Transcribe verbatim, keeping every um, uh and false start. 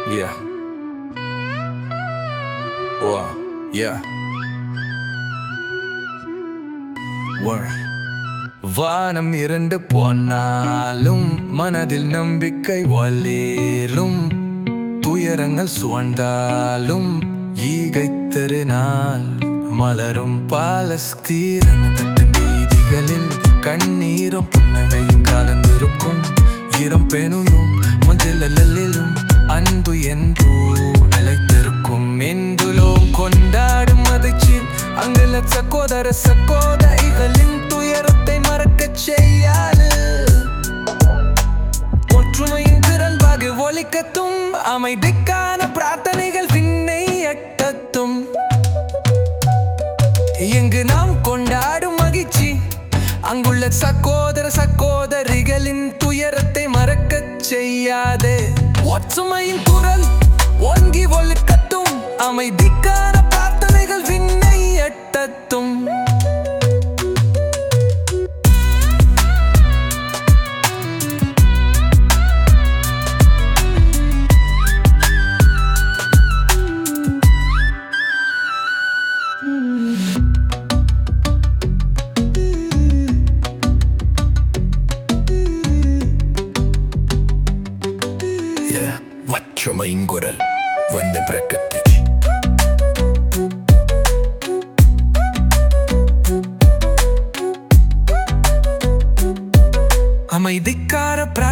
Yeah. Wow. Yeah. Word. வானம் இரண்டு போனாலும் மனதில் நம்பிக்கை வளரும். துயரங்கள் சுவந்தாலும் ஈகை திருநாள் மலரும். பாலஸ்தீன நீதிகளில் கண்ணீரும் புன்னகையும் கலந்திருக்கும். ஈரம் பெண்ணும் மஞ்சளிலும் அன்பு என்று நிலைத்திருக்கும். இந்துலோம் கொண்டாடும் மகிழ்ச்சி அங்குள்ள சகோதர சகோதரிகளின் துயரத்தை மறக்கச் செய்யாது. ஒற்றுமையின் திரள் வகை ஒலிக்கட்டும். அமைதிக்கான பிரார்த்தனைகள் விண்ணை எட்டட்டும். எங்கு நாம் கொண்டாடும் மகிழ்ச்சி அங்குள்ள சகோதர சகோதரிகளின் துயரத்தை மறக்கச் செய்யாது. ஒற்றுமையின் குரல் ஓங்கி ஒலிக்கட்டும். அமைதிக்கான பிரார்த்தனைகள் விண்ணை எட்டட்டும். ஒற்றுமையின் குரல் வந்து பிரகட்டிச்சு. அமைதிக்கார